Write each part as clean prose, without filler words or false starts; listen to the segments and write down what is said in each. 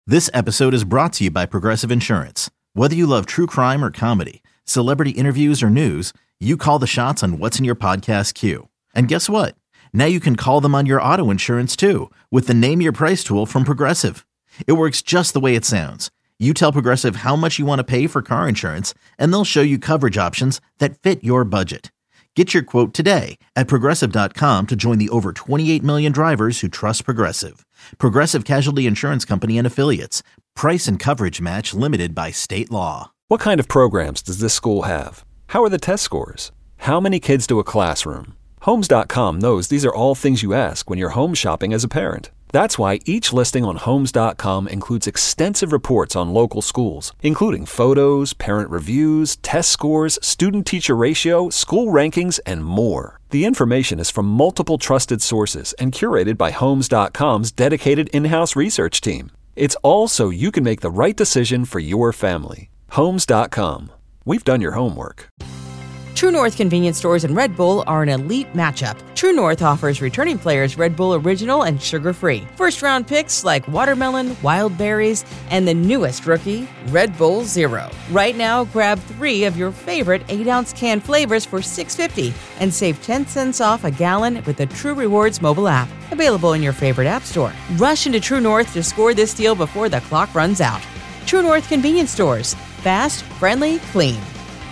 This episode is brought to you by Progressive Insurance. Whether you love true crime or comedy, celebrity interviews or news, you call the shots on what's in your podcast queue. And guess what? Now you can call them on your auto insurance too with the Name Your Price tool from Progressive. It works just the way it sounds. You tell Progressive how much you want to pay for car insurance, and they'll show you coverage options that fit your budget. Get your quote today at Progressive.com to join the over 28 million drivers who trust Progressive. Progressive Casualty Insurance Company and Affiliates. Price and coverage match limited by state law. What kind of programs does this school have? How are the test scores? How many kids to a classroom? Homes.com knows these are all things you ask when you're home shopping as a parent. That's why each listing on Homes.com includes extensive reports on local schools, including photos, parent reviews, test scores, student-teacher ratio, school rankings, and more. The information is from multiple trusted sources and curated by Homes.com's dedicated in-house research team. It's all so you can make the right decision for your family. Homes.com. We've done your homework. True North convenience stores and Red Bull are an elite matchup. True North offers returning players Red Bull Original and sugar-free. First-round picks like watermelon, wild berries, and the newest rookie, Red Bull Zero. Right now, grab 3 of your favorite 8-ounce can flavors for $6.50 and save 10 cents off a gallon with the True Rewards mobile app. Available in your favorite app store. Rush into True North to score this deal before the clock runs out. True North convenience stores. Fast, friendly, clean.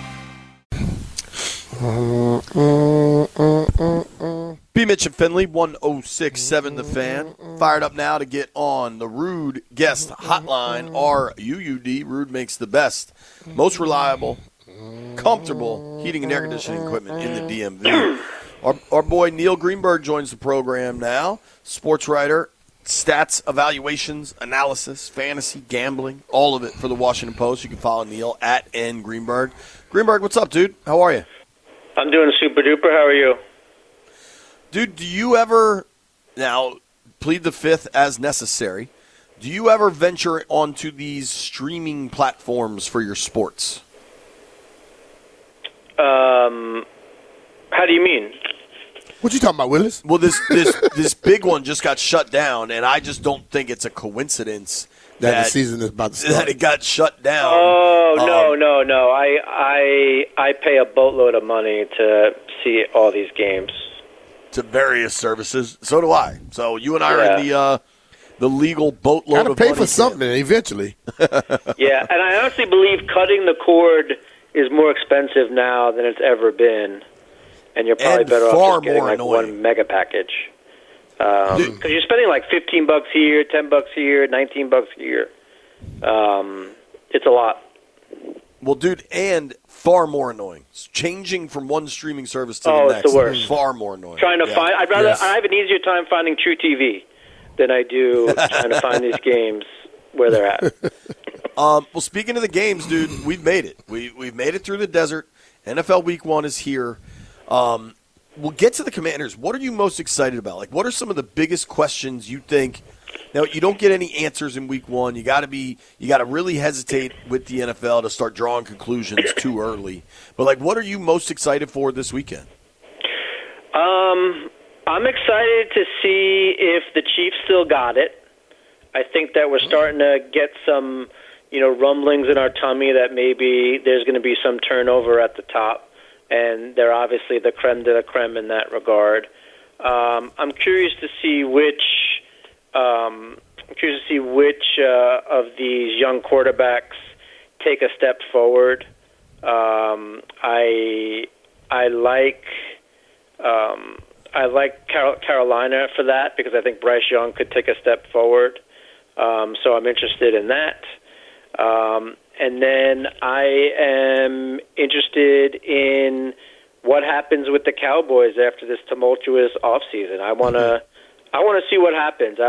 B. Mitch and Finley, 106.7 The Fan. Fired up now to get on the Ruud Guest Hotline, RUUD. Ruud makes the best, most reliable, comfortable heating and air conditioning equipment in the DMV. Our boy Neil Greenberg joins the program now. Sports writer, stats, evaluations, analysis, fantasy, gambling, all of it for the Washington Post. You can follow Neil at N Greenberg. Greenberg, what's up, dude? How are you? I'm doing super duper. How are you? Dude, do you ever, now, plead the fifth as necessary, do you ever venture onto these streaming platforms for your sports? How do you mean? What you talking about, Willis? Well, this big one just got shut down, and I just don't think it's a coincidence that the season is about to start. That it got shut down. Oh, no. I pay a boatload of money to see all these games. To various services. So do I. So you and I are in the legal boatload of money. Got to pay for something eventually. Yeah, and I honestly believe cutting the cord is more expensive now than it's ever been. And you're probably better off just getting like one mega package. Because you're spending like $15 here, $10 here, $19 here. It's a lot. Well, dude, and far more annoying. Changing from one streaming service to the next. It's the worst. Far more annoying. Trying to find. I have an easier time finding True TV than I do trying to find these games where they're at. Well, speaking of the games, dude, we've made it. We've made it through the desert. NFL Week 1 is here. We'll get to the Commanders. What are you most excited about? Like, what are some of the biggest questions you think? Now, you don't get any answers in Week 1. You got to really hesitate with the NFL to start drawing conclusions too early. But like, what are you most excited for this weekend? I'm excited to see if the Chiefs still got it. I think that we're starting to get some, rumblings in our tummy that maybe there's going to be some turnover at the top, and they're obviously the creme de la creme in that regard. I'm curious to see which of these young quarterbacks take a step forward. I like Carolina for that because I think Bryce Young could take a step forward. So I'm interested in that. And then I am interested in what happens with the Cowboys after this tumultuous offseason. I want to see what happens.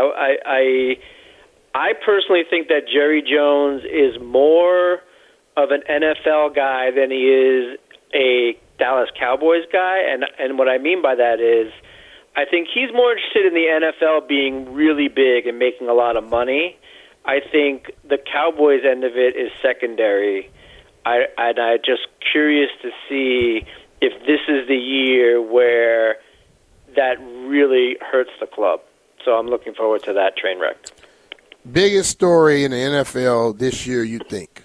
I personally think that Jerry Jones is more of an NFL guy than he is a Dallas Cowboys guy, and what I mean by that is I think he's more interested in the NFL being really big and making a lot of money. I think the Cowboys end of it is secondary. I'm just curious to see if this is the year where that really hurts the club. So I'm looking forward to that train wreck. Biggest story in the NFL this year, you think?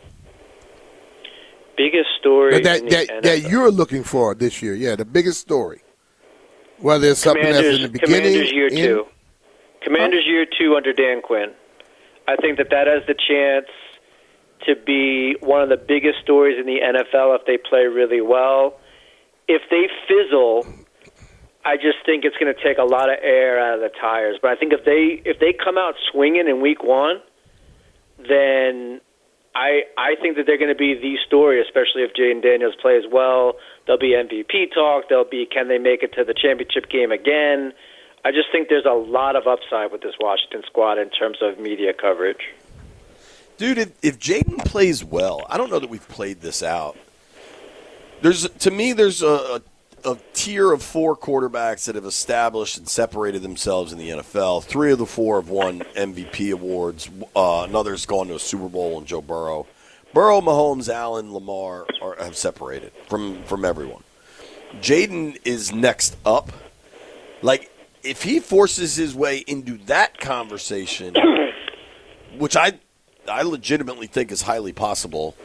Biggest story that you're looking for this year. Yeah, the biggest story. Whether it's something that's in the beginning. Commanders year 2. Commanders year 2 under Dan Quinn. I think that has the chance to be one of the biggest stories in the NFL if they play really well. If they fizzle, I just think it's going to take a lot of air out of the tires. But I think if they come out swinging in week 1, then I think that they're going to be the story, especially if Jaden Daniels plays well. There'll be MVP talk. There'll be, can they make it to the championship game again? I just think there's a lot of upside with this Washington squad in terms of media coverage. Dude, if Jaden plays well, I don't know that we've played this out. There's a tier of 4 quarterbacks that have established and separated themselves in the NFL. 3 of the 4 have won MVP awards. Another's gone to a Super Bowl, and Joe Burrow. Burrow, Mahomes, Allen, Lamar have separated from everyone. Jaden is next up. Like, if he forces his way into that conversation, which I legitimately think is highly possible,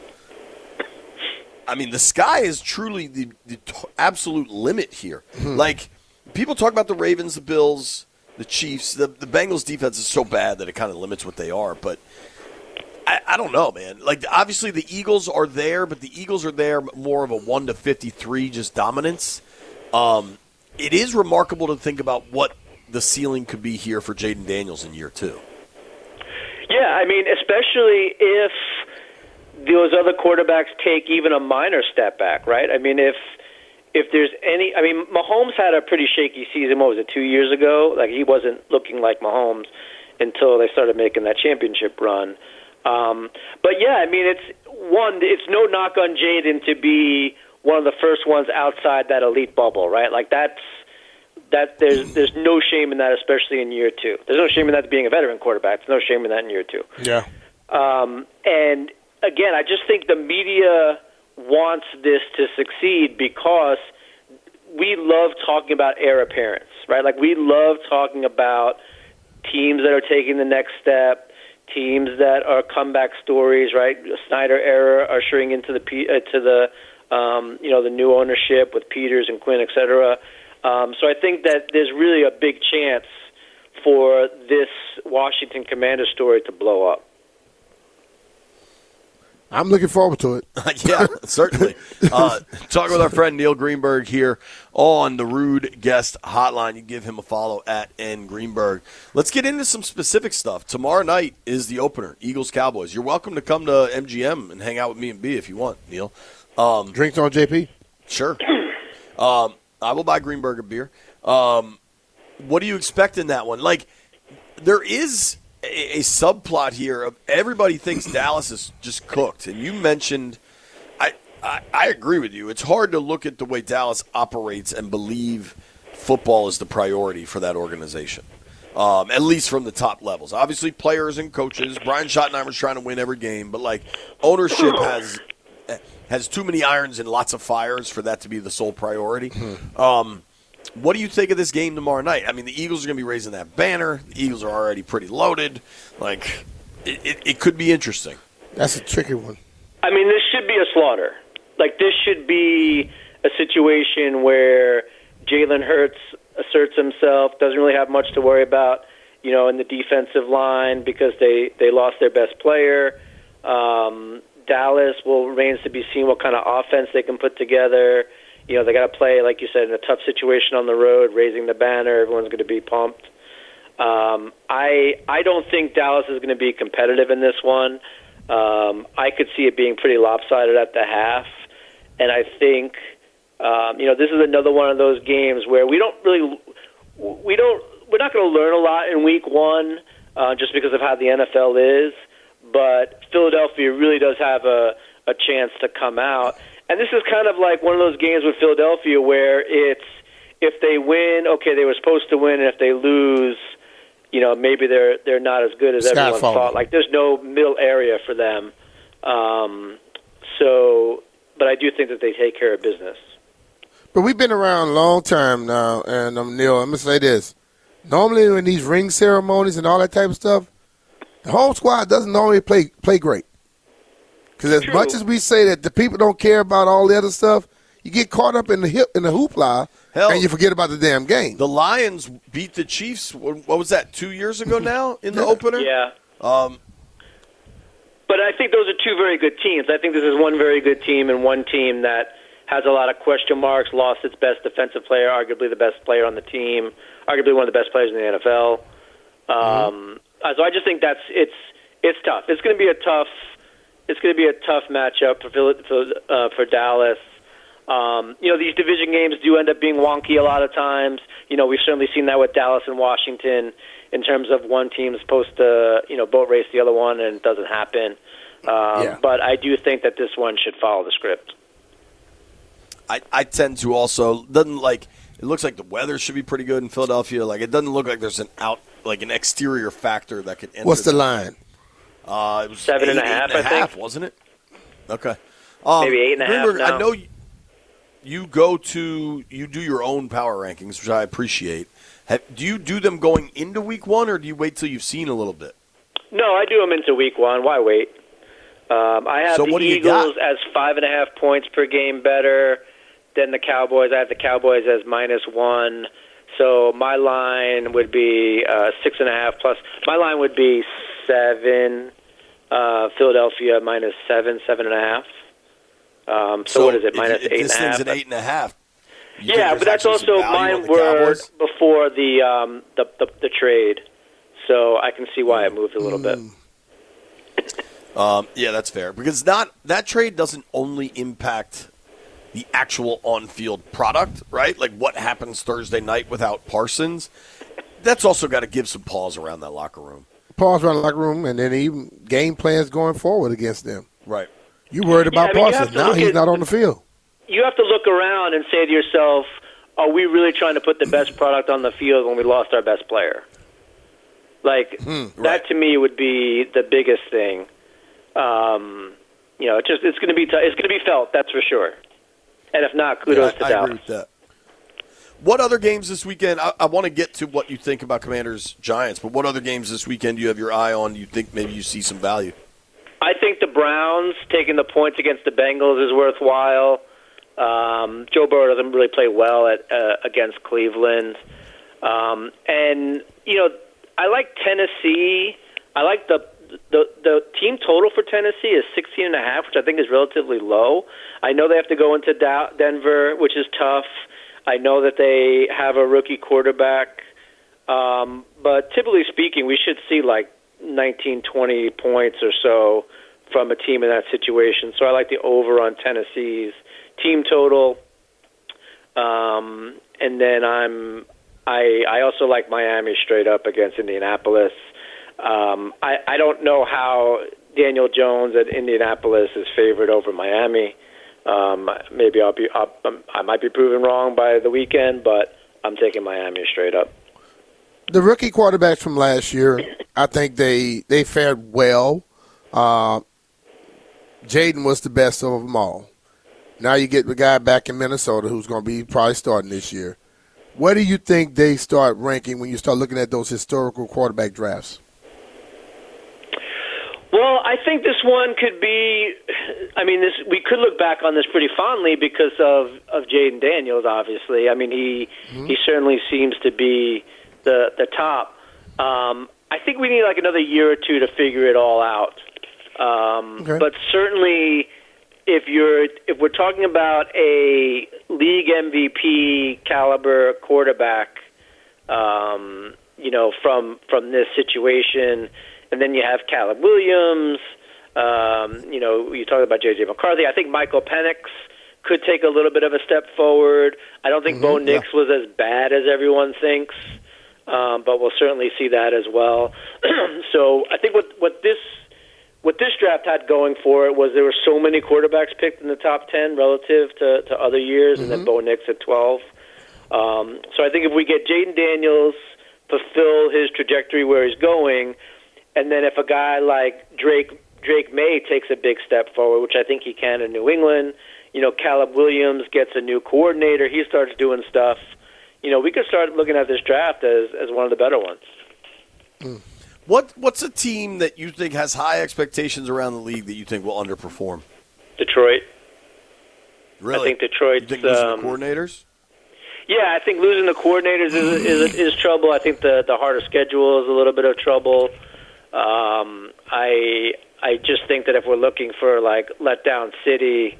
I mean, the sky is truly the absolute limit here. Like, people talk about the Ravens, the Bills, the Chiefs. The Bengals' defense is so bad that it kind of limits what they are. But I don't know, man. Like, obviously the Eagles are there, but the Eagles are there more of a 1-53 just dominance. It is remarkable to think about what the ceiling could be here for Jaden Daniels in year 2. Yeah, I mean, especially if those other quarterbacks take even a minor step back, right? I mean, if there's any – I mean, Mahomes had a pretty shaky season, what was it, 2 years ago? Like, he wasn't looking like Mahomes until they started making that championship run. But, yeah, I mean, it's no knock on Jaden to be one of the first ones outside that elite bubble, right? Like, there's no shame in that, especially in year 2. There's no shame in that being a veteran quarterback. There's no shame in that in year 2. Yeah. And again, I just think the media wants this to succeed because we love talking about heir apparents, right? Like, we love talking about teams that are taking the next step, teams that are comeback stories, right? Snyder era ushering into the new ownership with Peters and Quinn, et cetera. So I think that there's really a big chance for this Washington Commanders story to blow up. I'm looking forward to it. Yeah, certainly. Talking with our friend Neil Greenberg here on the Rude Guest Hotline. You give him a follow at @ngreenberg. Let's get into some specific stuff. Tomorrow night is the opener, Eagles-Cowboys. You're welcome to come to MGM and hang out with me and B if you want, Neil. Drinks on JP? Sure. I will buy Greenberg a beer. What do you expect in that one? Like, there is a subplot here of everybody thinks Dallas is just cooked. And you mentioned, I agree with you. It's hard to look at the way Dallas operates and believe football is the priority for that organization, at least from the top levels. Obviously, players and coaches. Brian Schottenheimer's trying to win every game, but, like, ownership has too many irons and lots of fires for that to be the sole priority. What do you think of this game tomorrow night? I mean, the Eagles are going to be raising that banner. The Eagles are already pretty loaded. Like, it could be interesting. That's a tricky one. I mean, this should be a slaughter. Like, this should be a situation where Jalen Hurts asserts himself, doesn't really have much to worry about, in the defensive line because they lost their best player. Dallas remains to be seen what kind of offense they can put together. They got to play, like you said, in a tough situation on the road, raising the banner. Everyone's going to be pumped. I don't think Dallas is going to be competitive in this one. I could see it being pretty lopsided at the half. And I think, this is another one of those games where we're not going to learn a lot in week 1 just because of how the NFL is. But Philadelphia really does have a chance to come out. And this is kind of like one of those games with Philadelphia where it's if they win, okay, they were supposed to win, and if they lose, maybe they're not as good as everyone thought. Like, there's no middle area for them. But I do think that they take care of business. But we've been around a long time now, and Neil, I'm going to say this. Normally in these ring ceremonies and all that type of stuff, The home squad doesn't normally play great. Because as much as we say that the people don't care about all the other stuff, you get caught up in the hoopla, and you forget about the damn game. The Lions beat the Chiefs, what was that, 2 years ago now in the opener? Yeah. But I think those are two very good teams. I think this is one very good team and one team that has a lot of question marks, lost its best defensive player, arguably the best player on the team, arguably one of the best players in the NFL. So I just think it's tough. It's going to be a tough matchup for Dallas. These division games do end up being wonky a lot of times. We've certainly seen that with Dallas and Washington in terms of one team supposed to, boat race the other one, and it doesn't happen. But I do think that this one should follow the script. I tend to also it looks like the weather should be pretty good in Philadelphia. Like, it doesn't look like there's an exterior factor that could enter. What's the line? It was 7.5, I think. Wasn't it? Okay. Maybe 8.5 now. I know you do your own power rankings, which I appreciate. Do you do them going into week one, or do you wait till you've seen a little bit? No, I do them into week one. Why wait? I have the Eagles as 5.5 points per game better than the Cowboys. I have the Cowboys as -1. So my line would be 6.5 plus. My line would be 7. Philadelphia -7, 7.5. So what is it? -8.5. This thing's at 8.5. Yeah, but that's also mine were before the trade, so I can see why it moved a little bit. Yeah, that's fair, because that trade doesn't only impact the actual on-field product, right? Like what happens Thursday night without Parsons. That's also got to give some pause around that locker room. Pause around the locker room, and then even game plans going forward against them. Right. You worried about Parsons. Now he's not on the field. You have to look around and say to yourself, are we really trying to put the best product on the field when we lost our best player? That to me would be the biggest thing. It's going to be it's going to be felt, that's for sure. And if not, kudos to Dallas. I agree with that. What other games this weekend? I want to get to what you think about Commanders-Giants, but what other games this weekend do you have your eye on? You think maybe you see some value? I think the Browns taking the points against the Bengals is worthwhile. Joe Burrow doesn't really play well against Cleveland. And, I like Tennessee. I like the team total for Tennessee is 16.5, which I think is relatively low. I know they have to go into Denver, which is tough. I know that they have a rookie quarterback. But typically speaking, we should see 19, 20 points or so from a team in that situation. So I like the over on Tennessee's team total. And then I also like Miami straight up against Indianapolis. I don't know how Daniel Jones at Indianapolis is favored over Miami. Maybe I might be proven wrong by the weekend, but I'm taking Miami straight up. The rookie quarterbacks from last year, I think they fared well. Jaden was the best of them all. Now you get the guy back in Minnesota who's going to be probably starting this year. Where do you think they start ranking when you start looking at those historical quarterback drafts? Well, I think this one could be. We could look back on this pretty fondly because of Jaden Daniels. Obviously, he certainly seems to be the top. I think we need another year or two to figure it all out. Okay. But certainly, if we're talking about a league MVP caliber quarterback, from this situation. And then you have Caleb Williams. You talk about J.J. McCarthy. I think Michael Penix could take a little bit of a step forward. I don't think Bo Nix was as bad as everyone thinks, but we'll certainly see that as well. So I think what this draft had going for it was there were so many quarterbacks picked in the top 10 relative to other years, and then Bo Nix at 12. So I think if we get Jaden Daniels fulfill his trajectory where he's going, and then if a guy like Drake May takes a big step forward, which I think he can in New England, Caleb Williams gets a new coordinator, he starts doing stuff, we could start looking at this draft as one of the better ones. What's a team that you think has high expectations around the league that you think will underperform? Detroit. Really? I think Detroit's... You think losing the coordinators? Yeah, I think losing the coordinators is trouble. I think the harder schedule is a little bit of trouble. I just think that if we're looking for like letdown city,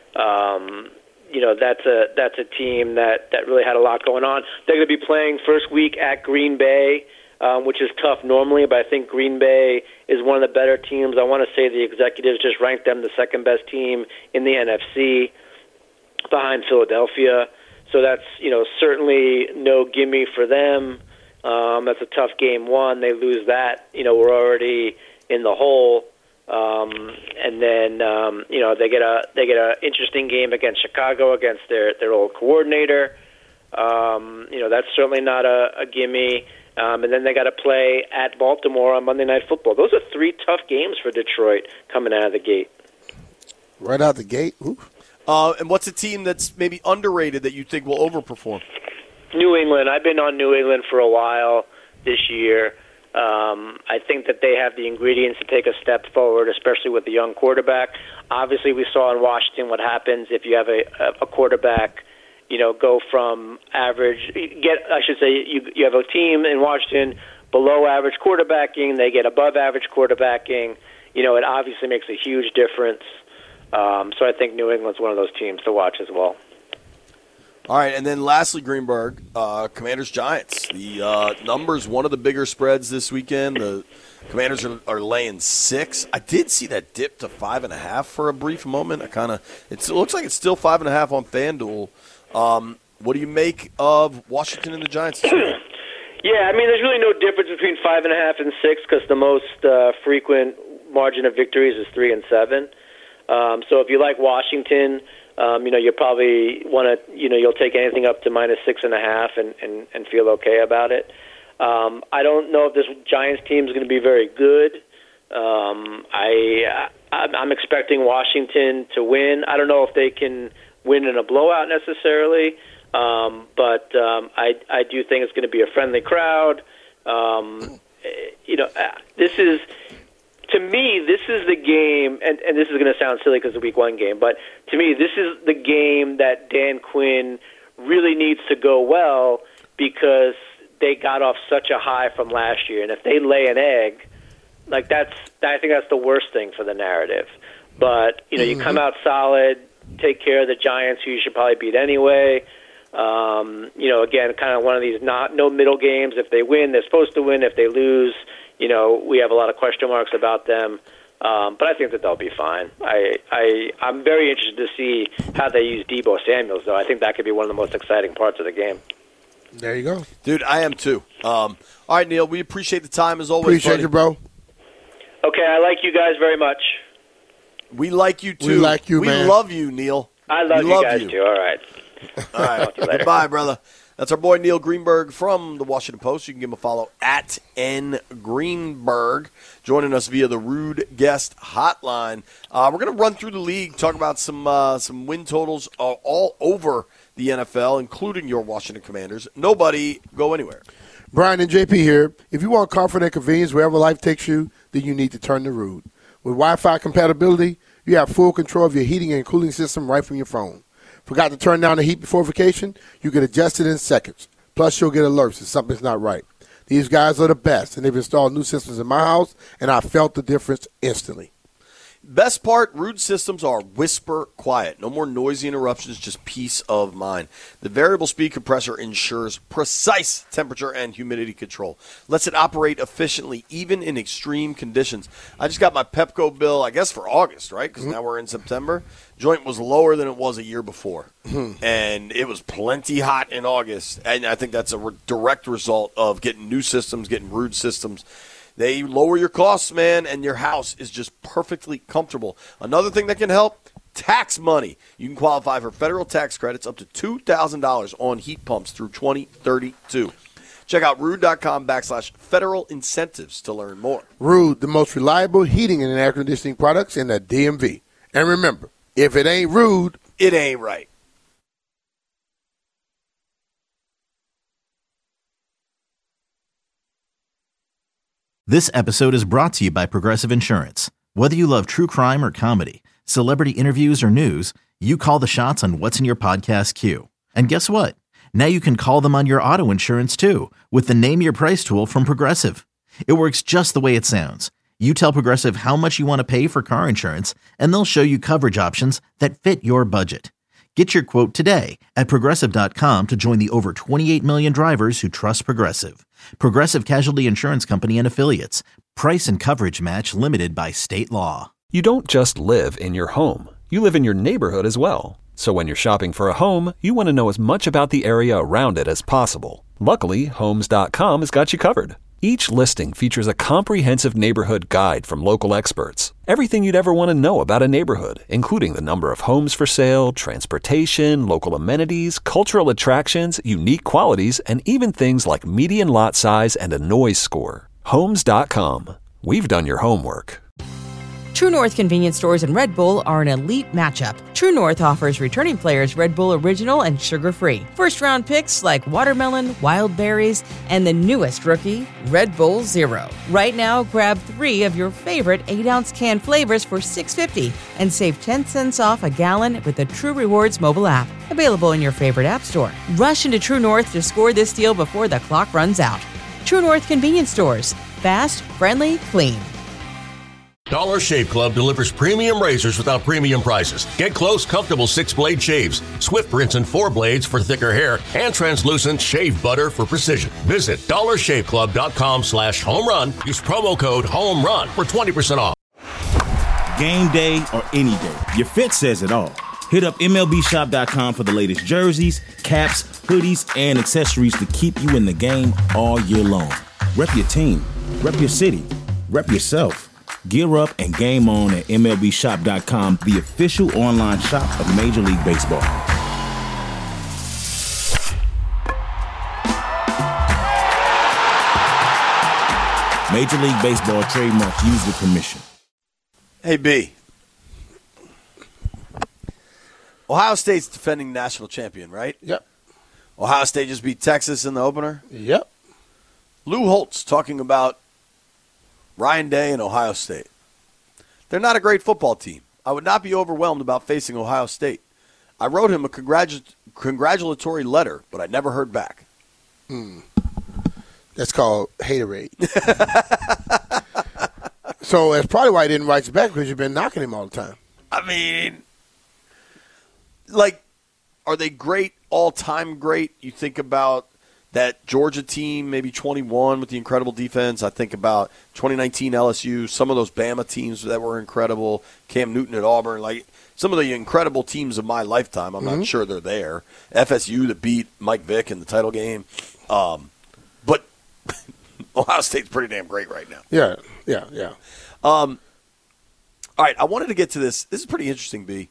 that's a team that really had a lot going on. They're going to be playing first week at Green Bay, which is tough normally, but I think Green Bay is one of the better teams. I want to say the executives just ranked them the second best team in the NFC behind Philadelphia. So that's, certainly no gimme for them. That's a tough game one. They lose that, we're already in the hole. And then they get a interesting game against Chicago against their old coordinator. That's certainly not a gimme. And then they got to play at Baltimore on Monday Night Football. Those are three tough games for Detroit coming out of the gate. Right out the gate? Ooh. And what's a team that's maybe underrated that you think will overperform? New England. I've been on New England for a while this year. I think that they have the ingredients to take a step forward, especially with the young quarterback. Obviously, we saw in Washington what happens if you have a quarterback, go from average. You have a team in Washington below average quarterbacking. They get above average quarterbacking. It obviously makes a huge difference. So I think New England's one of those teams to watch as well. All right, and then lastly, Greenberg, Commanders-Giants. The numbers, one of the bigger spreads this weekend. The Commanders are laying 6. I did see that dip to 5.5 for a brief moment. It looks like it's still 5.5 on FanDuel. What do you make of Washington and the Giants this weekend? Yeah, there's really no difference between 5.5 and 6 because the most frequent margin of victories is 3 and 7. So if you like Washington, you probably want to, you'll take anything up to minus 6.5 and feel okay about it. I don't know if this Giants team is going to be very good. I'm expecting Washington to win. I don't know if they can win in a blowout necessarily, but I do think it's going to be a friendly crowd. To me, this is the game, and this is going to sound silly because it's a Week 1 game, but to me, this is the game that Dan Quinn really needs to go well because they got off such a high from last year, and if they lay an egg, I think that's the worst thing for the narrative. But you come out solid, take care of the Giants, who you should probably beat anyway. Again, kind of one of these no middle games. If they win, they're supposed to win. If they lose, we have a lot of question marks about them, but I think that they'll be fine. I'm very interested to see how they use Deebo Samuels, though. I think that could be one of the most exciting parts of the game. There you go. Dude, I am too. All right, Neil, we appreciate the time as always. Appreciate you, bro. Okay, I like you guys very much. We like you, too. We like you, man. We love you, Neil. I love you guys, too. All right. All right. Goodbye, brother. That's our boy Neil Greenberg from the Washington Post. You can give him a follow at @NGreenberg. Joining us via the Rude Guest Hotline. We're going to run through the league, talk about some win totals all over the NFL, including your Washington Commanders. Nobody go anywhere. Brian and JP here. If you want comfort and convenience wherever life takes you, then you need to turn to Rude. With Wi-Fi compatibility, you have full control of your heating and cooling system right from your phone. Forgot to turn down the heat before vacation? You can adjust it in seconds. Plus, you'll get alerts if something's not right. These guys are the best, and they've installed new systems in my house, and I felt the difference instantly. Best part, Rude systems are whisper quiet. No more noisy interruptions, just peace of mind. The variable speed compressor ensures precise temperature and humidity control. Lets it operate efficiently, even in extreme conditions. I just got my Pepco bill, I guess, for August, right? Because now we're in September. Joint was lower than it was a year before. And it was plenty hot in August. And I think that's a direct result of getting new systems, getting Rude systems. They lower your costs, man, and your house is just perfectly comfortable. Another thing that can help, tax money. You can qualify for federal tax credits up to $2,000 on heat pumps through 2032. Check out rude.com/federal incentives to learn more. Rude, the most reliable heating and air conditioning products in the DMV. And remember, if it ain't Rude, it ain't right. This episode is brought to you by Progressive Insurance. Whether you love true crime or comedy, celebrity interviews or news, you call the shots on what's in your podcast queue. And guess what? Now you can call them on your auto insurance too with the Name Your Price tool from Progressive. It works just the way it sounds. You tell Progressive how much you want to pay for car insurance, and they'll show you coverage options that fit your budget. Get your quote today at Progressive.com to join the over 28 million drivers who trust Progressive. Progressive Casualty Insurance Company and Affiliates. Price and coverage match limited by state law. You don't just live in your home. You live in your neighborhood as well. So when you're shopping for a home, you want to know as much about the area around it as possible. Luckily, Homes.com has got you covered. Each listing features a comprehensive neighborhood guide from local experts. Everything you'd ever want to know about a neighborhood, including the number of homes for sale, transportation, local amenities, cultural attractions, unique qualities, and even things like median lot size and a noise score. Homes.com. We've done your homework. True North convenience stores and Red Bull are an elite matchup. True North offers returning players Red Bull Original and sugar-free. First-round picks like watermelon, wild berries, and the newest rookie, Red Bull Zero. Right now, grab 3 of your favorite 8-ounce can flavors for $6.50 and save 10 cents off a gallon with the True Rewards mobile app. Available in your favorite app store. Rush into True North to score this deal before the clock runs out. True North convenience stores. Fast, friendly, clean. Dollar Shave Club delivers premium razors without premium prices. Get close, comfortable 6-blade shaves, swift rinse and 4 blades for thicker hair, and translucent shave butter for precision. Visit dollarshaveclub.com/home run. Use promo code HOMERUN for 20% off. Game day or any day, your fit says it all. Hit up MLBshop.com for the latest jerseys, caps, hoodies, and accessories to keep you in the game all year long. Rep your team, rep your city, rep yourself. Gear up and game on at MLBshop.com, the official online shop of Major League Baseball. Major League Baseball trademarks used with permission. Hey, B. Ohio State's defending national champion, right? Yep. Ohio State just beat Texas in the opener. Yep. Lou Holtz talking about Ryan Day and Ohio State. They're not a great football team. I would not be overwhelmed about facing Ohio State. I wrote him a congratulatory letter, but I never heard back. That's called haterade. So that's probably why he didn't write you back, because you've been knocking him all the time. I mean, like, are they great, all-time great? You think about that Georgia team, maybe 21 with the incredible defense. I think about 2019 LSU, some of those Bama teams that were incredible, Cam Newton at Auburn, like some of the incredible teams of my lifetime. I'm not sure they're there. FSU that beat Mike Vick in the title game. But Ohio State's pretty damn great right now. Yeah. All right, I wanted to get to this. This is pretty interesting, B.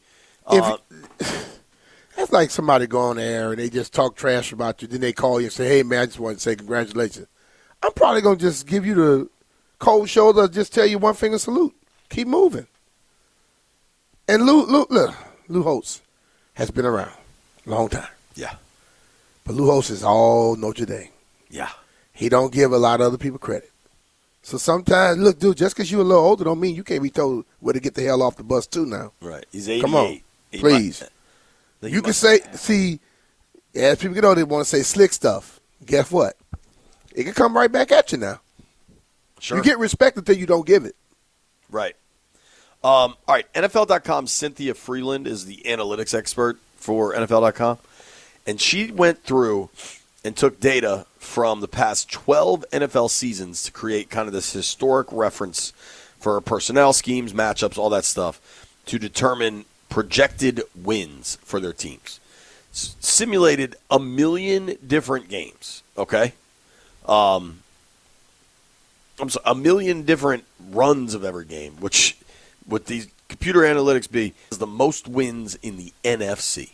That's like somebody go on air and they just talk trash about you. Then they call you and say, hey, man, I just want to say congratulations. I'm probably going to just give you the cold shoulder, just tell you one finger salute. Keep moving. And Lou Holtz has been around a long time. Yeah. But Lou Holtz is all Notre Dame. Yeah. He don't give a lot of other people credit. So sometimes, look, dude, just because you're a little older don't mean you can't be told where to get the hell off the bus, too, now. Right. He's 88. Come on. Please. You can say, as people get older, they want to say slick stuff. Guess what? It can come right back at you now. Sure. You get respect until you don't give it. Right. All right. NFL.com's Cynthia Freeland is the analytics expert for NFL.com. And she went through and took data from the past 12 NFL seasons to create kind of this historic reference for personnel schemes, matchups, all that stuff, to determine projected wins for their teams. Simulated 1 million different games, okay? I'm sorry, 1 million different runs of every game, which with these computer analytics is the most wins in the NFC.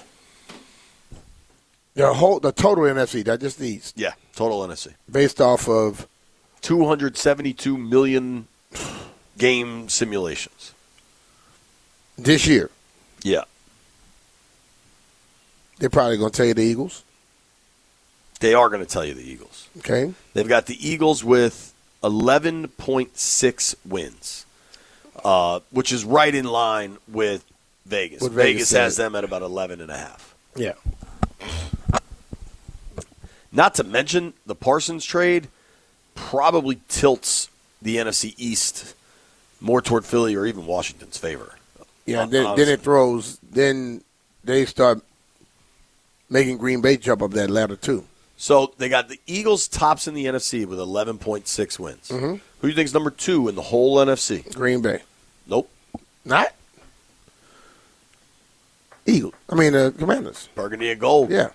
The total NFC, that just needs. Yeah, total NFC. Based off of 272 million game simulations. This year. Yeah. They're probably going to tell you the Eagles. They are going to tell you the Eagles. Okay. They've got the Eagles with 11.6 wins, which is right in line with Vegas. What Vegas has said. them at about 11.5. Yeah. Not to mention the Parsons trade probably tilts the NFC East more toward Philly or even Washington's favor. Yeah, then they start making Green Bay jump up that ladder too. So they got the Eagles tops in the NFC with 11.6 wins. Mm-hmm. Who do you think is number 2 in the whole NFC? Green Bay. Nope. Not? Commanders. Burgundy and Gold. Yeah.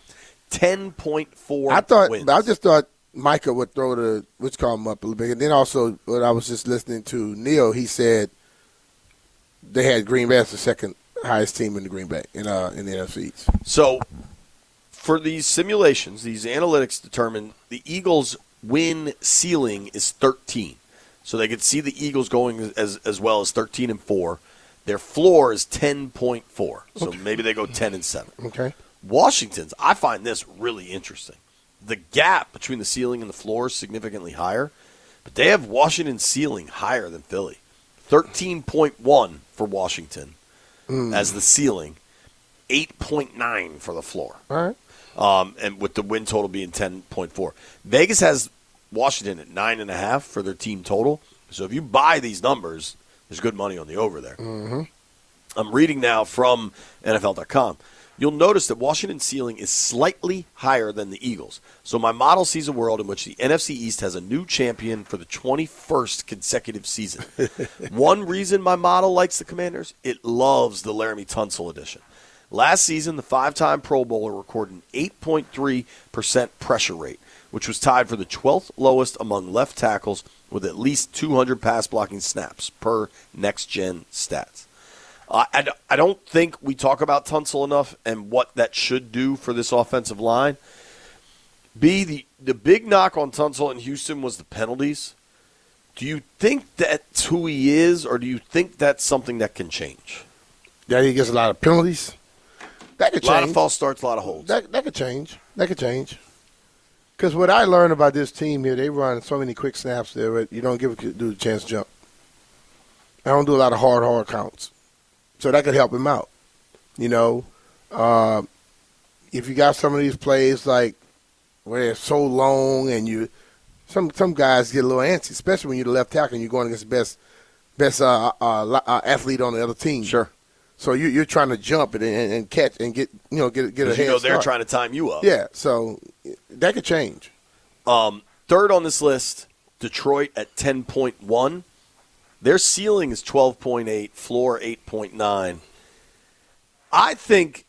10.4 wins. I just thought Micah would throw the what's called him up a little bit. And then also, when I was just listening to Neil, he said they had Green Bay as the second highest team in the Green Bay in the NFC East. So for these simulations, these analytics determine the Eagles' win ceiling is 13. So they could see the Eagles going as well as 13-4. Their floor is 10.4. So maybe they go 10-7. Okay. Washington's, I find this really interesting. The gap between the ceiling and the floor is significantly higher, but they have Washington's ceiling higher than Philly. 13.1 for Washington as the ceiling, 8.9 for the floor. All right. And with the win total being 10.4. Vegas has Washington at 9.5 for their team total. So if you buy these numbers, there's good money on the over there. Mm-hmm. I'm reading now from NFL.com. You'll notice that Washington's ceiling is slightly higher than the Eagles. So my model sees a world in which the NFC East has a new champion for the 21st consecutive season. One reason my model likes the Commanders, it loves the Laramie Tunsil edition. Last season, the 5-time Pro Bowler recorded an 8.3% pressure rate, which was tied for the 12th lowest among left tackles with at least 200 pass blocking snaps per Next Gen Stats. I don't think we talk about Tunsil enough and what that should do for this offensive line. The big knock on Tunsil in Houston was the penalties. Do you think that's who he is, or do you think that's something that can change? Yeah, he gets a lot of penalties. That could change. A lot of false starts, a lot of holds. That could change. That could change. Because what I learned about this team here, they run so many quick snaps there, but you don't give a dude a chance to jump. I don't do a lot of hard counts. So that could help him out. You know, if you got some of these plays like where they're so long and some guys get a little antsy, especially when you're the left tackle and you're going against the best athlete on the other team. Sure. So you're trying to jump it and catch and get a head they're start. trying to time you up. Yeah, so that could change. Third on this list, Detroit at 10.1. Their ceiling is 12.8, floor 8.9. I think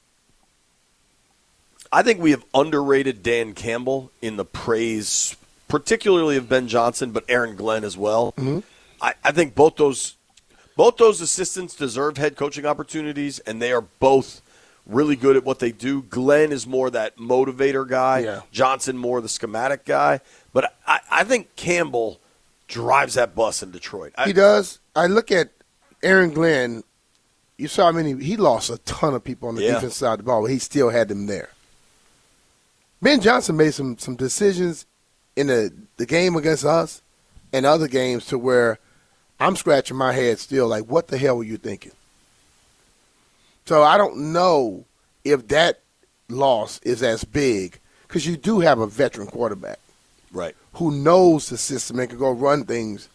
we have underrated Dan Campbell in the praise, particularly of Ben Johnson, but Aaron Glenn as well. Mm-hmm. I think both those assistants deserve head coaching opportunities, and they are both really good at what they do. Glenn is more that motivator guy. Yeah. Johnson more the schematic guy. But I think Campbell drives that bus in Detroit. He does. I look at Aaron Glenn. You saw he lost a ton of people on the defense side of the ball, but he still had them there. Ben Johnson made some decisions in the game against us and other games to where I'm scratching my head still like, what the hell were you thinking? So I don't know if that loss is as big because you do have a veteran quarterback. Right. Who knows the system and can go run things.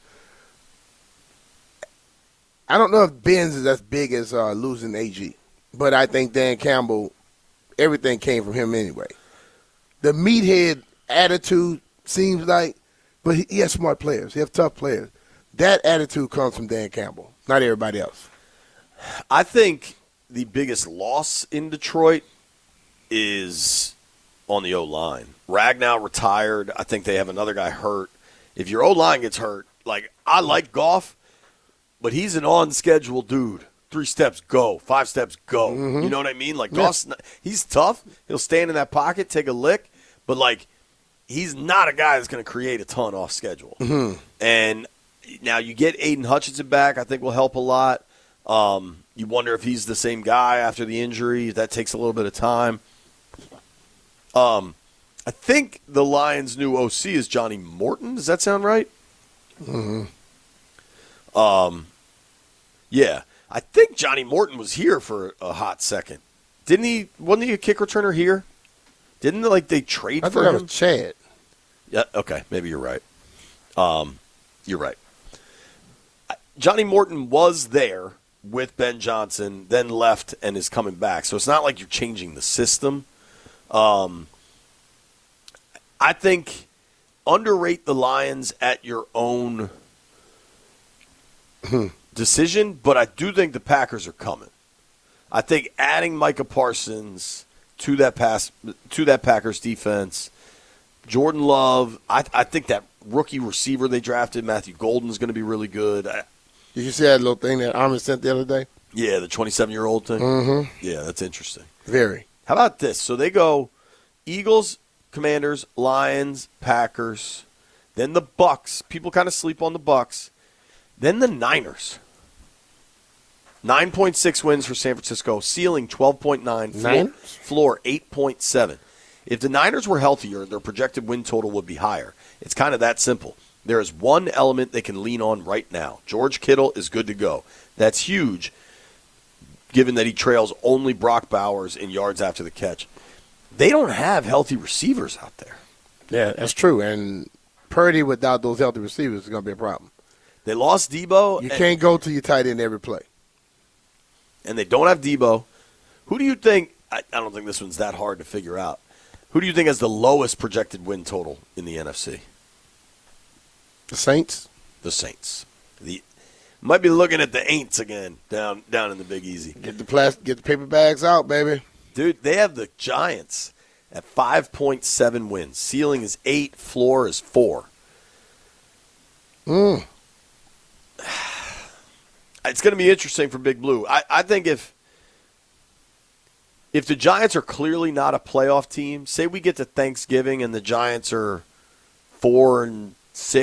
I don't know if Ben's is as big as losing AG, but I think Dan Campbell, everything came from him anyway. The meathead attitude seems like, but he has smart players. He has tough players. That attitude comes from Dan Campbell, not everybody else. I think the biggest loss in Detroit is on the O-line. Ragnow retired. I think they have another guy hurt. If your O-line gets hurt, I like Goff, but he's an on-schedule dude. 3 steps, go. 5 steps, go. Mm-hmm. You know what I mean? Goff's he's tough. He'll stand in that pocket, take a lick, but, he's not a guy that's going to create a ton off schedule. Mm-hmm. And now you get Aiden Hutchinson back, I think will help a lot. You wonder if he's the same guy after the injury. That takes a little bit of time. I think the Lions' new OC is Johnny Morton. Does that sound right? Yeah. I think Johnny Morton was here for a hot second. Didn't he? Wasn't he a kick returner here? Didn't they trade I for thought him? that was Chad. Yeah, okay. Maybe you're right. You're right. Johnny Morton was there with Ben Johnson, then left and is coming back. So it's not like you're changing the system. I think underrate the Lions at your own decision, but I do think the Packers are coming. I think adding Micah Parsons to that Packers defense, Jordan Love, I think that rookie receiver they drafted, Matthew Golden, is going to be really good. Did you see that little thing that Armin sent the other day? Yeah, the 27-year-old thing. Mm-hmm. Yeah, that's interesting. Very. How about this? So they go Eagles, Commanders, Lions, Packers, then the Bucks. People kind of sleep on the Bucks. Then the Niners. 9.6 wins for San Francisco, ceiling 12.9, floor 8.7. If the Niners were healthier, their projected win total would be higher. It's kind of that simple. There is one element they can lean on right now. George Kittle is good to go. That's huge, given that he trails only Brock Bowers in yards after the catch. They don't have healthy receivers out there. Yeah, that's true. And Purdy without those healthy receivers is going to be a problem. They lost Debo. You can't go to your tight end every play. And they don't have Debo. Who do you think – I don't think this one's that hard to figure out. Who do you think has the lowest projected win total in the NFC? The Saints? The Saints. Might be looking at the Aints again down in the Big Easy. Get the paper bags out, baby. Dude, they have the Giants at 5.7 wins. Ceiling is 8, floor is 4. It's going to be interesting for Big Blue. I think if the Giants are clearly not a playoff team, say we get to Thanksgiving and the Giants are 4-6,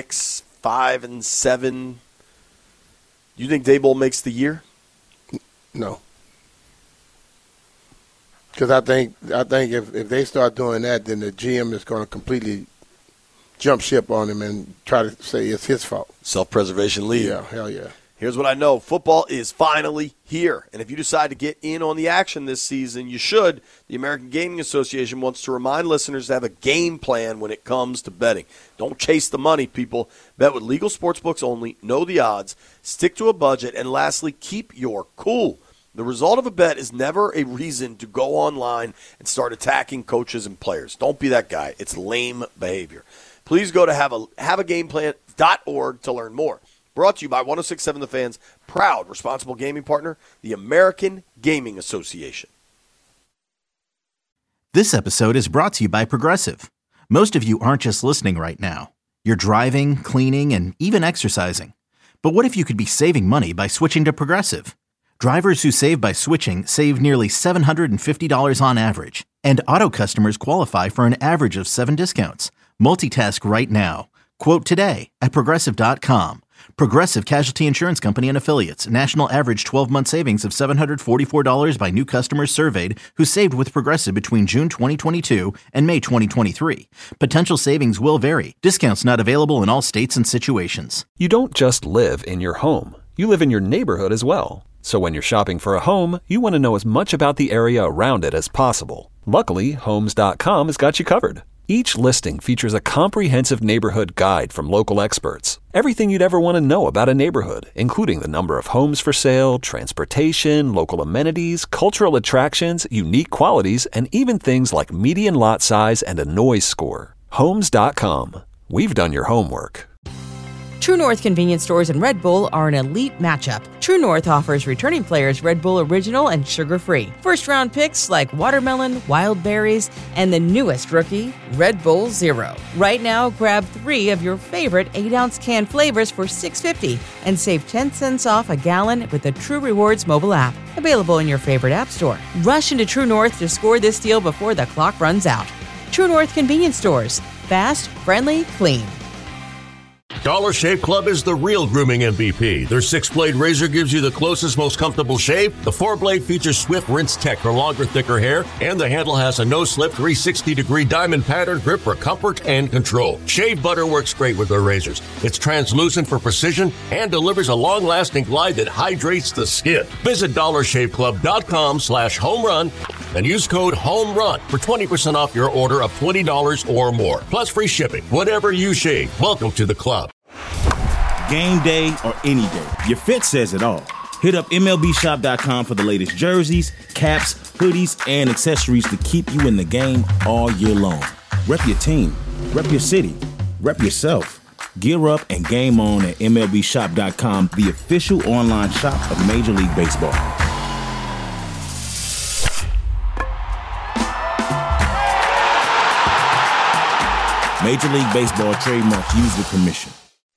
5-7, you think Daboll makes the year? No. Because I think if they start doing that, then the GM is going to completely jump ship on him and try to say it's his fault. Self-preservation league. Yeah, hell yeah. Here's what I know. Football is finally here. And if you decide to get in on the action this season, you should. The American Gaming Association wants to remind listeners to have a game plan when it comes to betting. Don't chase the money, people. Bet with legal sportsbooks only. Know the odds. Stick to a budget. And lastly, keep your cool. The result of a bet is never a reason to go online and start attacking coaches and players. Don't be that guy. It's lame behavior. Please go to haveagameplan.org to learn more. Brought to you by 106.7 The Fan's proud responsible gaming partner, the American Gaming Association. This episode is brought to you by Progressive. Most of you aren't just listening right now. You're driving, cleaning, and even exercising. But what if you could be saving money by switching to Progressive? Drivers who save by switching save nearly $750 on average, and auto customers qualify for an average of 7 discounts. Multitask right now. Quote today at Progressive.com. Progressive Casualty Insurance Company and Affiliates. National average 12-month savings of $744 by new customers surveyed who saved with Progressive between June 2022 and May 2023. Potential savings will vary. Discounts not available in all states and situations. You don't just live in your home. You live in your neighborhood as well. So when you're shopping for a home, you want to know as much about the area around it as possible. Luckily, Homes.com has got you covered. Each listing features a comprehensive neighborhood guide from local experts. Everything you'd ever want to know about a neighborhood, including the number of homes for sale, transportation, local amenities, cultural attractions, unique qualities, and even things like median lot size and a noise score. Homes.com. We've done your homework. True North convenience stores and Red Bull are an elite matchup. True North offers returning players Red Bull Original and sugar-free. First-round picks like watermelon, wild berries, and the newest rookie, Red Bull Zero. Right now, grab 3 of your favorite 8-ounce can flavors for $6.50 and save 10 cents off a gallon with the True Rewards mobile app. Available in your favorite app store. Rush into True North to score this deal before the clock runs out. True North convenience stores. Fast, friendly, clean. Dollar Shave Club is the real grooming MVP. Their 6-blade razor gives you the closest, most comfortable shave. The 4-blade features Swift Rinse Tech for longer, thicker hair. And the handle has a no-slip 360-degree diamond pattern grip for comfort and control. Shave butter works great with their razors. It's translucent for precision and delivers a long-lasting glide that hydrates the skin. Visit DollarShaveClub.com/homerun and use code HOMERUN for 20% off your order of $20 or more. Plus free shipping. Whatever you shave, welcome to the club. Game day or any day, your fit says it all. Hit up MLBShop.com for the latest jerseys, caps, hoodies, and accessories to keep you in the game all year long. Rep your team, rep your city, rep yourself. Gear up and game on at MLBShop.com, the official online shop of Major League Baseball. Major League Baseball trademark used with permission.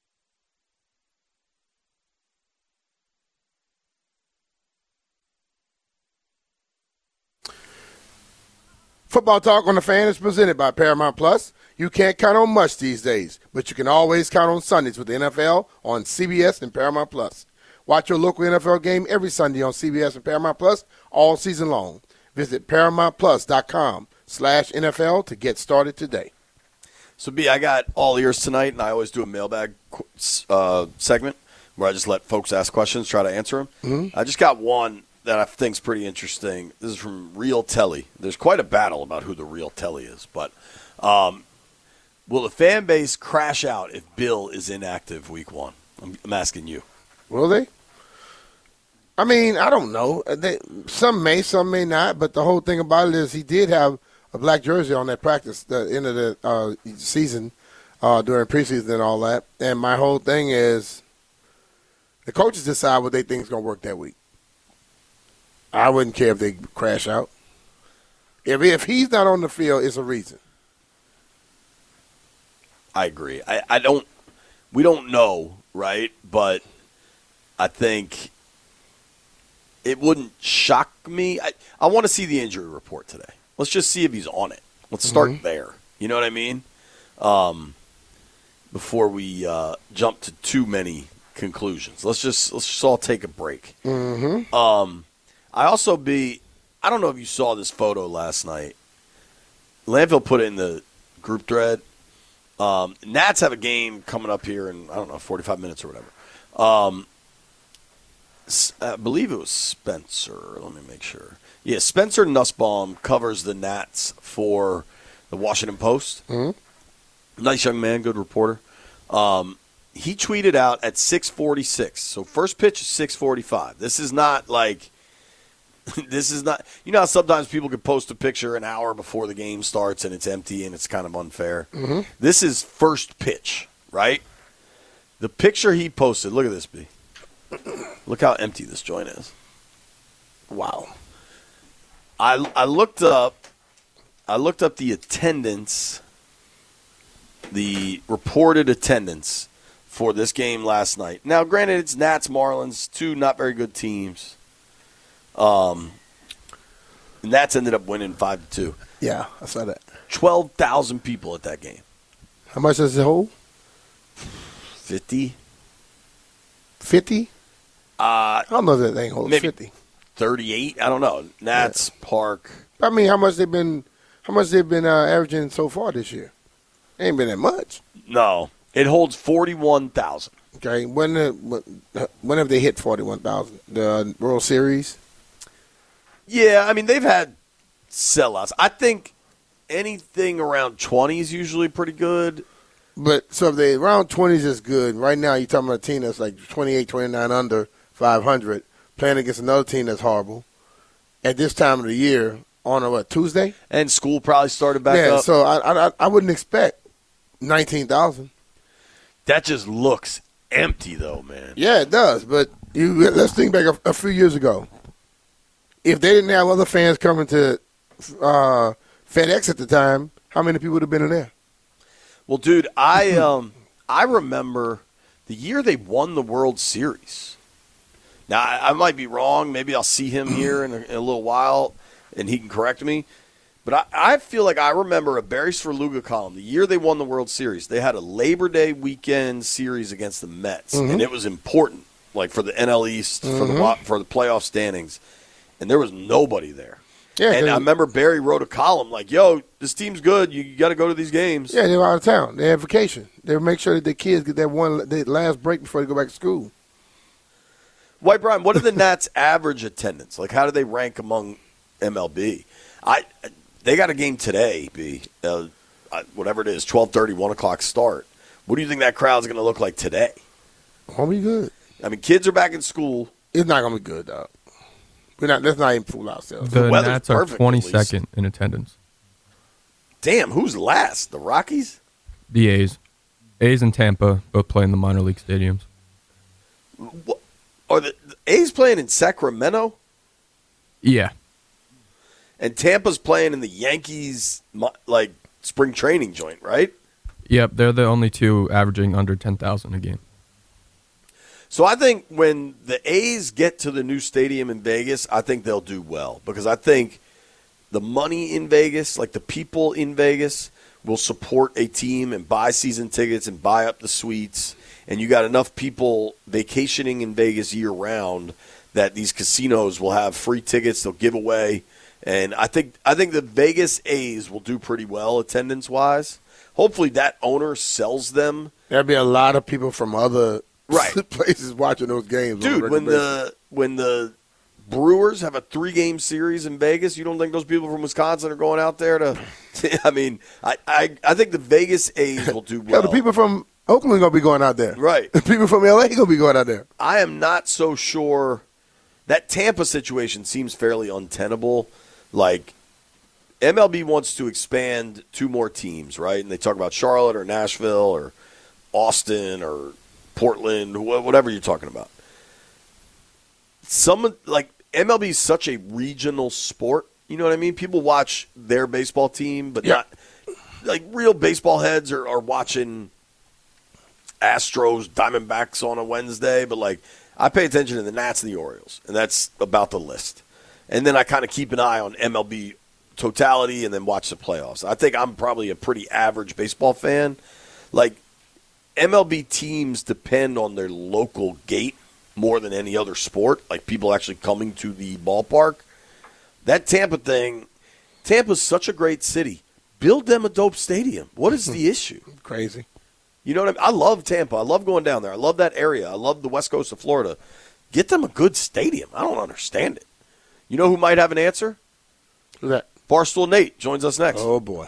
Football Talk on the Fan is presented by Paramount Plus. You can't count on much these days, but you can always count on Sundays with the NFL on CBS and Paramount Plus. Watch your local NFL game every Sunday on CBS and Paramount Plus all season long. Visit ParamountPlus.com/NFL to get started today. So, B, I got all ears tonight, and I always do a mailbag segment where I just let folks ask questions, try to answer them. Mm-hmm. I just got one that I think is pretty interesting. This is from Real Telly. There's quite a battle about who the Real Telly is, but will the fan base crash out if Bill is inactive week 1? I'm asking you. Will they? I mean, I don't know. Some may, some may not, but the whole thing about it is he did have a black jersey on that practice, the end of the season, during preseason and all that. And my whole thing is the coaches decide what they think is going to work that week. I wouldn't care if they crash out. If he's not on the field, it's a reason. I agree. We don't know, right? But I think it wouldn't shock me. I want to see the injury report today. Let's just see if he's on it. Let's start there. You know what I mean? Before we jump to too many conclusions. Let's just all take a break. Mm-hmm. I don't know if you saw this photo last night. Landfill put it in the group thread. Nats have a game coming up here in, 45 minutes or whatever. I believe it was Spencer. Let me make sure. Yeah, Spencer Nussbaum covers the Nats for the Washington Post. Mm-hmm. Nice young man, good reporter. He tweeted out at 6:46. So first pitch is 6:45. This is not, you know how sometimes people could post a picture an hour before the game starts and it's empty and it's kind of unfair? Mm-hmm. This is first pitch, right? The picture he posted, look at this, B. Look how empty this joint is. Wow. I looked up the attendance, the reported attendance for this game last night. Now, granted, it's Nats, Marlins, two not very good teams. Nats ended up winning 5-2. Yeah, I saw that. 12,000 people at that game. How much does it hold? 50. 50? I don't know if that thing holds maybe 50. 38. I don't know. Nats Park. I mean, how much they've been averaging so far this year? It ain't been that much. No, it holds 41,000. Okay, when have they hit 41,000? The World Series. Yeah, I mean they've had sellouts. I think anything around 20 is usually pretty good. But so if they around 20s is good. Right now you're talking about a team that's like 28, 29 under 500 playing against another team that's horrible at this time of the year on a Tuesday? And school probably started back up. Yeah, so I wouldn't expect 19,000. That just looks empty though, man. Yeah, it does. But let's think back a few years ago. If they didn't have other fans coming to FedEx at the time, how many people would have been in there? Well, dude, I remember the year they won the World Series. Now, I might be wrong. Maybe I'll see him here in a little while, and he can correct me. But I feel like I remember a Barry Svrluga column. The year they won the World Series, they had a Labor Day weekend series against the Mets, and it was important, like for the NL East, for the playoff standings, and there was nobody there. Yeah, and I remember Barry wrote a column like, "Yo, this team's good. You got to go to these games." Yeah, they were out of town. They had vacation. They would make sure that their kids get that last break before they go back to school. White Brian, what are the Nats' average attendance? Like, how do they rank among MLB? They got a game today, B. Whatever it is, 12:30, 1 o'clock start. What do you think that crowd's going to look like today? Won't be good. I mean, kids are back in school. It's not going to be good, dog. Let's not even fool ourselves. The Nats are 22nd in attendance. Damn, who's last? The Rockies? The A's. A's and Tampa both play in the minor league stadiums. Are the A's playing in Sacramento? Yeah. And Tampa's playing in the Yankees, like, spring training joint, right? Yep, they're the only two averaging under 10,000 a game. So I think when the A's get to the new stadium in Vegas, I think they'll do well. Because I think the money in Vegas, like the people in Vegas, will support a team and buy season tickets and buy up the suites. And you got enough people vacationing in Vegas year-round that these casinos will have free tickets they'll give away. And I think the Vegas A's will do pretty well attendance-wise. Hopefully that owner sells them. There'll be a lot of people from other places watching those games. Dude, when the Brewers have a 3-game series in Vegas, you don't think those people from Wisconsin are going out there to – I mean, I think the Vegas A's will do well. Yeah, the people from Oakland are going to be going out there. Right. The people from L.A. are going to be going out there. I am not so sure. That Tampa situation seems fairly untenable. Like, MLB wants to expand 2 more teams, right? And they talk about Charlotte or Nashville or Austin or Portland, whatever you're talking about. MLB is such a regional sport. You know what I mean? People watch their baseball team, but not like real baseball heads are watching Astros, Diamondbacks on a Wednesday. But like, I pay attention to the Nats and the Orioles, and that's about the list. And then I kind of keep an eye on MLB totality and then watch the playoffs. I think I'm probably a pretty average baseball fan. Like, MLB teams depend on their local gate more than any other sport, like people actually coming to the ballpark. That Tampa thing, Tampa's such a great city. Build them a dope stadium. What is the issue? Crazy. You know what I mean? I love Tampa. I love going down there. I love that area. I love the west coast of Florida. Get them a good stadium. I don't understand it. You know who might have an answer? Who's that? Barstool Nate joins us next. Oh, boy.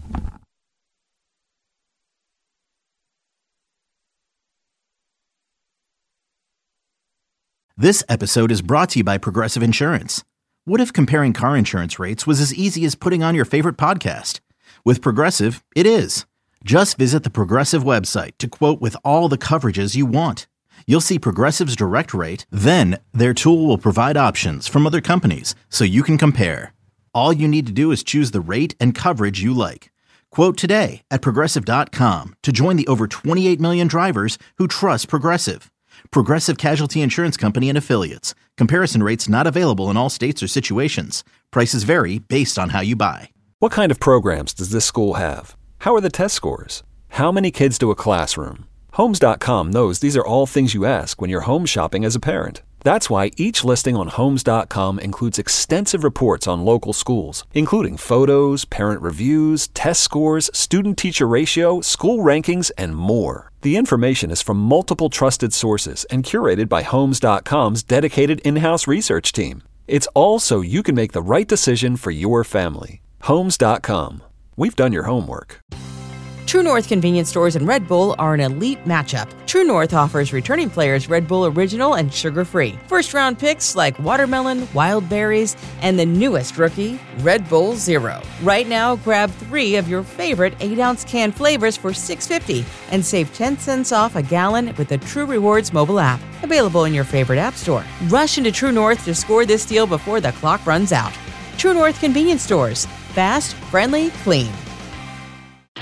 This episode is brought to you by Progressive Insurance. What if comparing car insurance rates was as easy as putting on your favorite podcast? With Progressive, it is. Just visit the Progressive website to quote with all the coverages you want. You'll see Progressive's direct rate, then their tool will provide options from other companies so you can compare. All you need to do is choose the rate and coverage you like. Quote today at Progressive.com to join the over 28 million drivers who trust Progressive. Progressive Casualty Insurance Company and Affiliates. Comparison rates not available in all states or situations. Prices vary based on how you buy. What kind of programs does this school have? How are the test scores? How many kids do a classroom? Homes.com knows these are all things you ask when you're home shopping as a parent. That's why each listing on Homes.com includes extensive reports on local schools, including photos, parent reviews, test scores, student-teacher ratio, school rankings, and more. The information is from multiple trusted sources and curated by Homes.com's dedicated in-house research team. It's all so you can make the right decision for your family. Homes.com. We've done your homework. True North convenience stores and Red Bull are an elite matchup. True North offers returning players Red Bull Original and sugar-free. First-round picks like watermelon, wild berries, and the newest rookie, Red Bull Zero. Right now, grab 3 of your favorite 8-ounce can flavors for $6.50 and save 10 cents off a gallon with the True Rewards mobile app. Available in your favorite app store. Rush into True North to score this deal before the clock runs out. True North convenience stores. Fast, friendly, clean.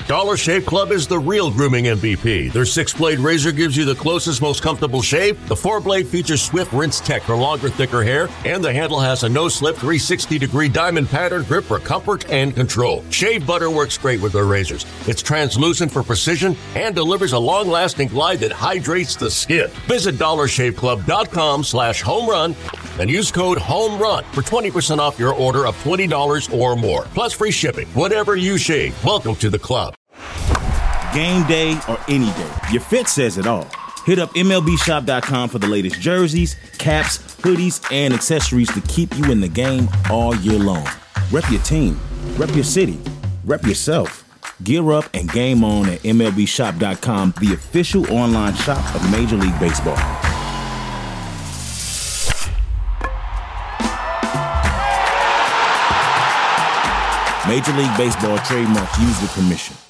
Dollar Shave Club is the real grooming MVP. Their 6-blade razor gives you the closest, most comfortable shave. The 4-blade features Swift Rinse Tech for longer, thicker hair, and the handle has a no-slip 360-degree diamond pattern grip for comfort and control. Shave butter works great with their razors. It's translucent for precision and delivers a long-lasting glide that hydrates the skin. Visit DollarShaveClub.com/homerun and use code HOMERUN for 20% off your order of $20 or more. Plus free shipping. Whatever you shave, welcome to the club. Game day or any day, your fit says it all. Hit up MLBShop.com for the latest jerseys, caps, hoodies, and accessories to keep you in the game all year long. Rep your team, rep your city, rep yourself. Gear up and game on at MLBShop.com, the official online shop of Major League Baseball. Major League Baseball trademarks used with permission.